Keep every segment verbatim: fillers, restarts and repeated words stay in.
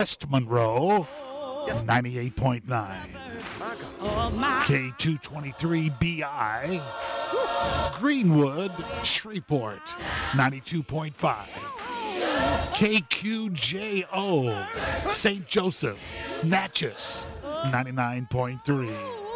West Monroe, ninety-eight point nine. K two twenty-three B I, Greenwood, Shreveport, ninety-two point five. K Q J O, Saint Joseph, Natchez, ninety-nine point three.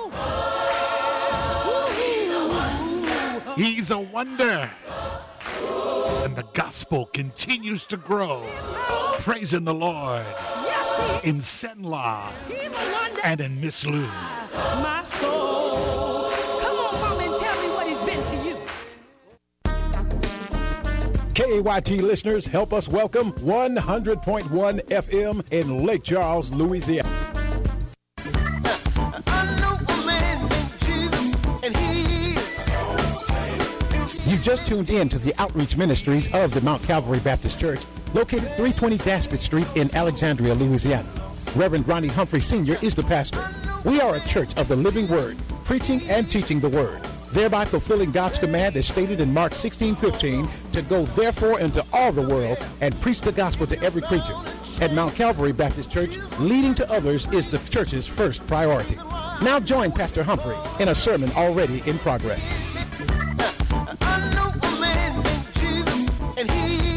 He's a wonder, and the gospel continues to grow, praising the Lord in Senla and in Miss Lou. My soul. Come on, mama, and tell me what he's been to you. K A Y T listeners, help us welcome one hundred point one F M in Lake Charles, Louisiana. You've just tuned in to the outreach ministries of the Mount Calvary Baptist Church, located three twenty Daspit Street in Alexandria, Louisiana. Reverend Ronnie Humphrey Senior is the pastor. We are a church of the living word, preaching and teaching the word, thereby fulfilling God's command as stated in Mark sixteen fifteen, to go therefore into all the world and preach the gospel to every creature. At Mount Calvary Baptist Church, leading to others is the church's first priority. Now join Pastor Humphrey in a sermon already in progress. I know a man named Jesus, and he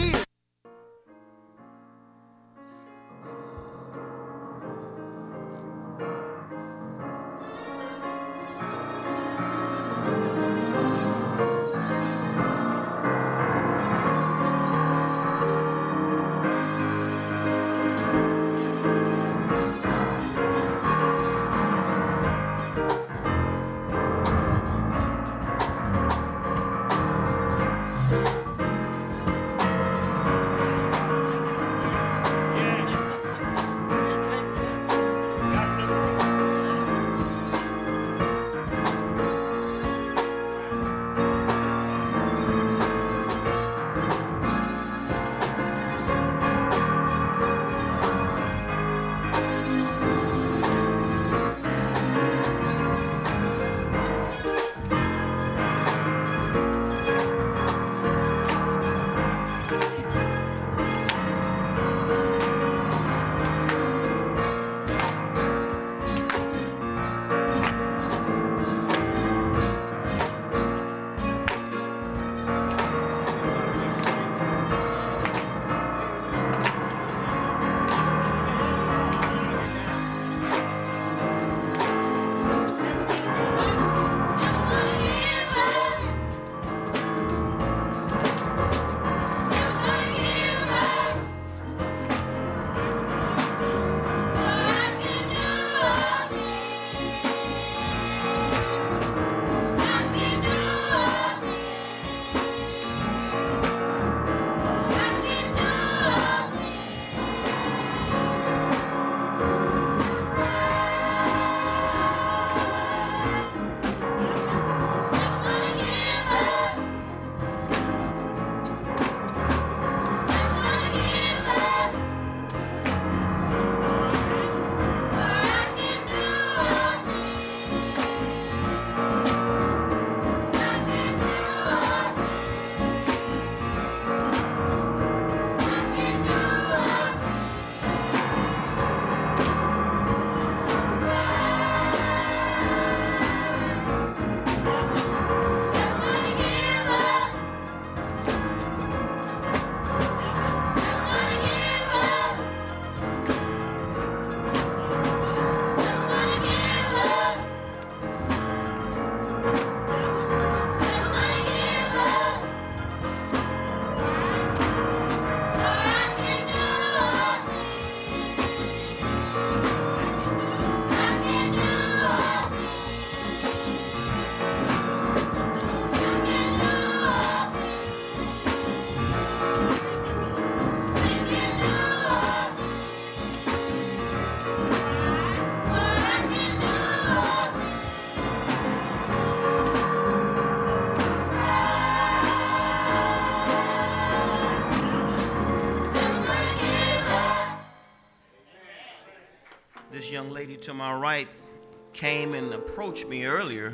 This young lady to my right came and approached me earlier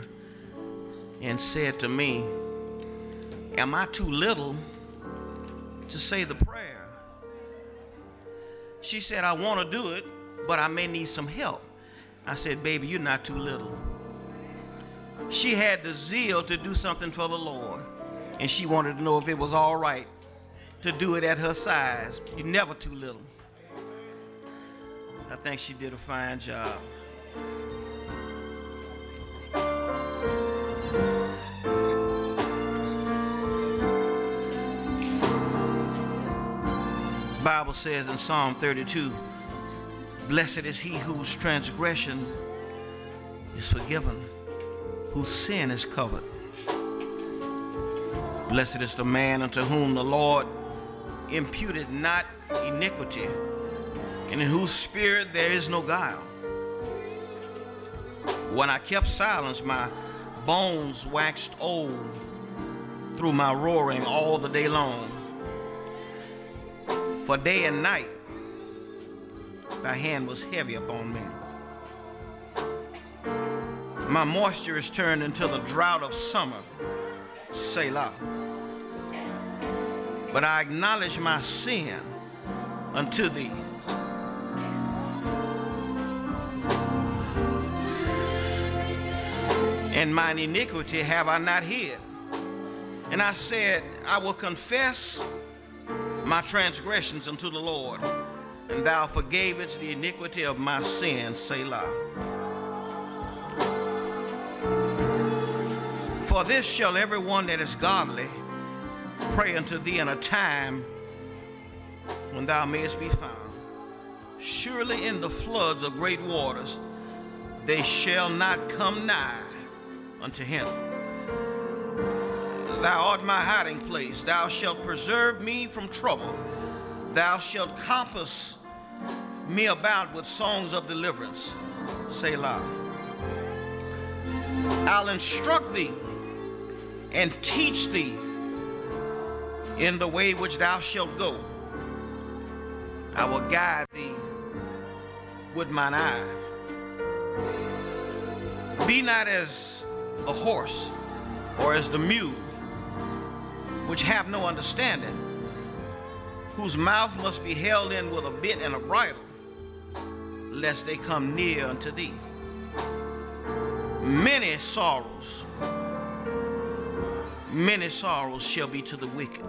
and said to me, "Am I too little to say the prayer?" She said, I want to do it, but I may need some help. I said, baby, you're not too little. She had the zeal to do something for the Lord, and she wanted to know if it was all right to do it at her size. You're never too little. I think she did a fine job. Bible says in Psalm thirty-two, blessed is he whose transgression is forgiven, whose sin is covered. Blessed is the man unto whom the Lord imputed not iniquity, and in whose spirit there is no guile. When I kept silence, my bones waxed old through my roaring all the day long. For day and night thy hand was heavy upon me. My moisture is turned into the drought of summer, Selah. But I acknowledge my sin unto thee. And mine iniquity have I not hid. And I said, I will confess my transgressions unto the Lord, and thou forgavest the iniquity of my sins, Selah. For this shall everyone that is godly pray unto thee in a time when thou mayest be found. Surely in the floods of great waters they shall not come nigh unto him. Thou art my hiding place. Thou shalt preserve me from trouble. Thou shalt compass me about with songs of deliverance, Selah. I'll instruct thee and teach thee in the way which thou shalt go. I will guide thee with mine eye. Be not as a horse or as the mule, which have no understanding, whose mouth must be held in with a bit and a bridle, lest they come near unto thee. Many sorrows, many sorrows shall be to the wicked,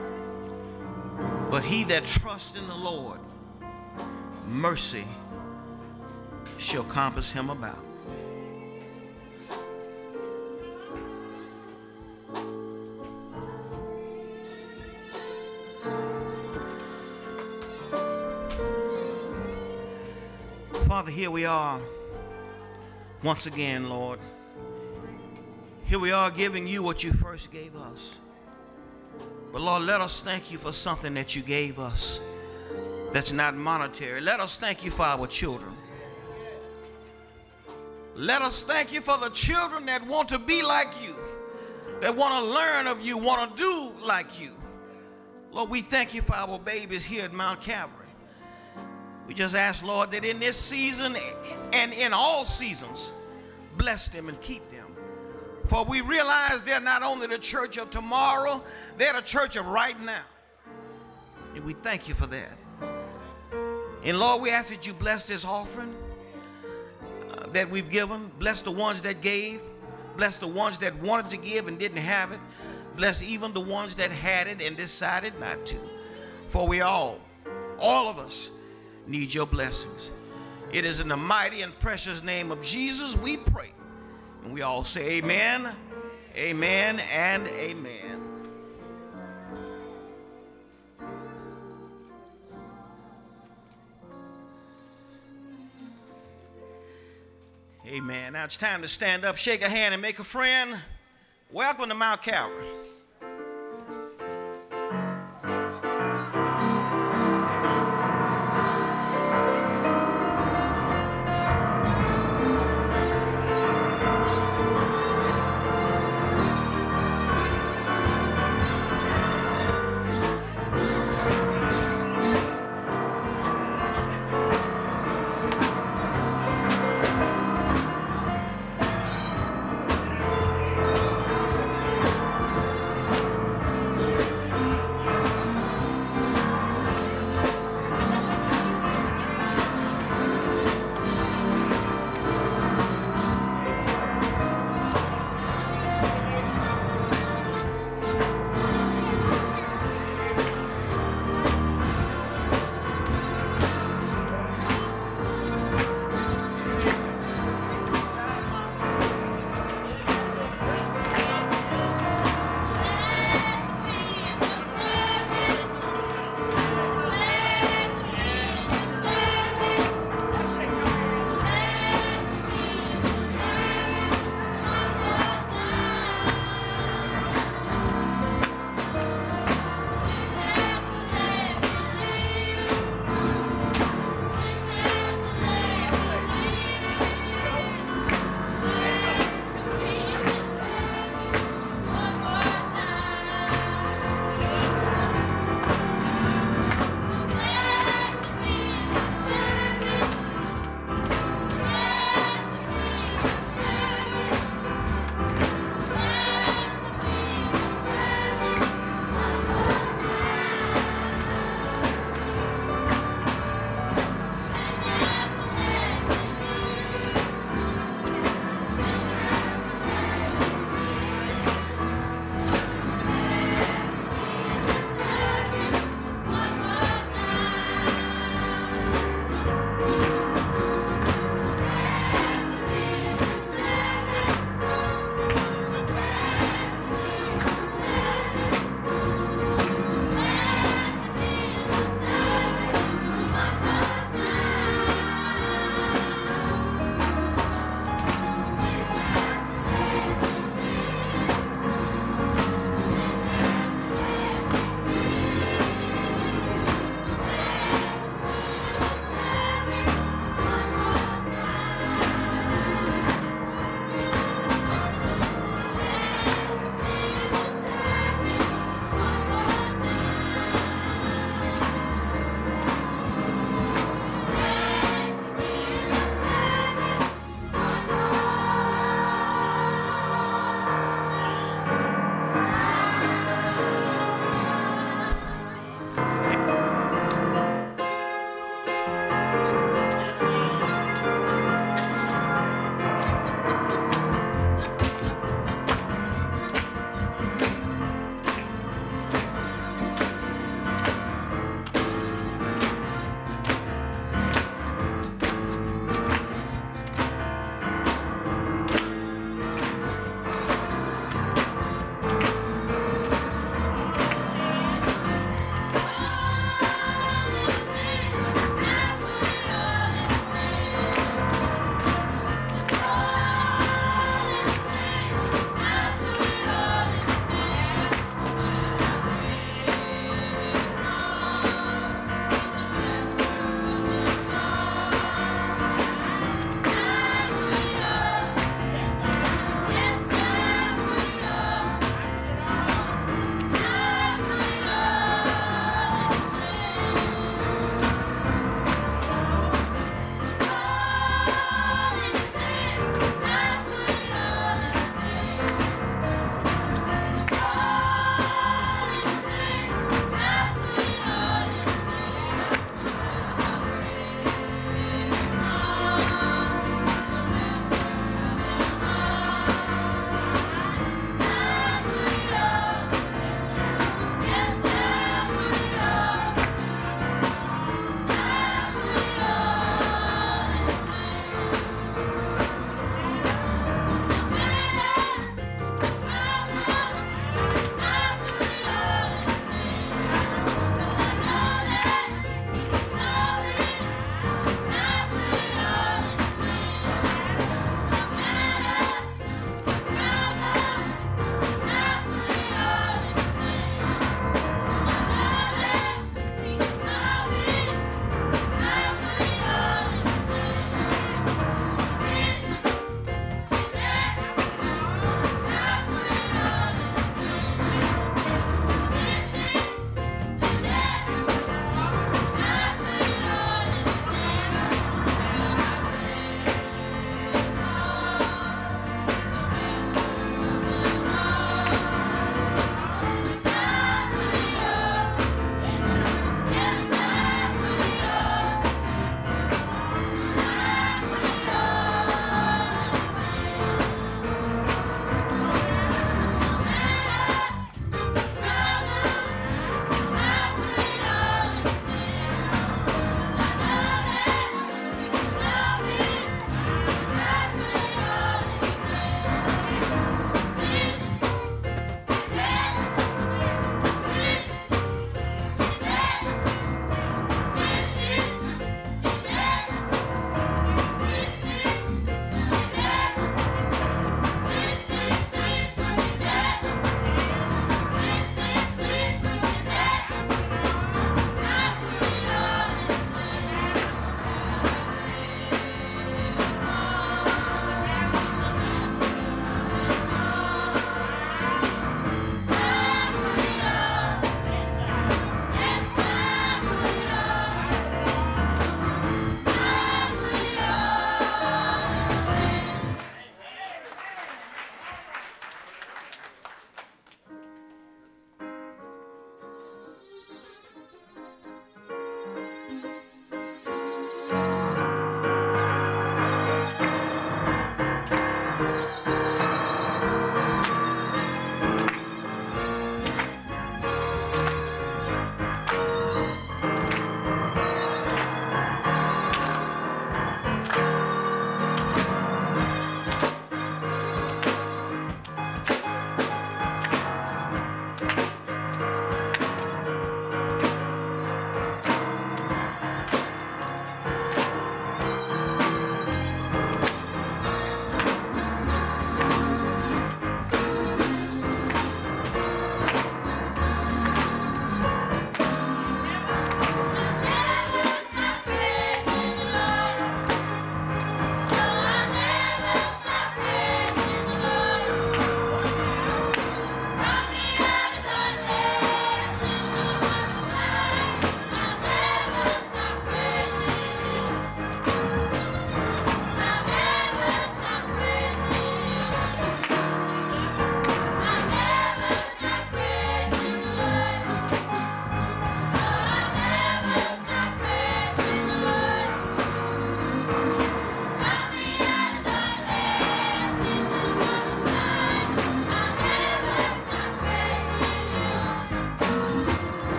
but he that trusts in the Lord, mercy shall compass him about. Father, here we are once again, Lord. Here we are giving you what you first gave us. But Lord, let us thank you for something that you gave us that's not monetary. Let us thank you for our children. Let us thank you for the children that want to be like you, that want to learn of you, want to do like you. Lord, we thank you for our babies here at Mount Calvary. We just ask, Lord, that in this season and in all seasons, bless them and keep them. For we realize they're not only the church of tomorrow, they're the church of right now. And we thank you for that. And Lord, we ask that you bless this offering uh, that we've given. Bless the ones that gave. Bless the ones that wanted to give and didn't have it. Bless even the ones that had it and decided not to. For we all, all of us, need your blessings. It is in the mighty and precious name of Jesus we pray. And we all say amen, amen, and amen. Amen. Now it's time to stand up, shake a hand, and make a friend. Welcome to Mount Calvary.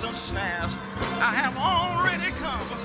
and snares. I have already come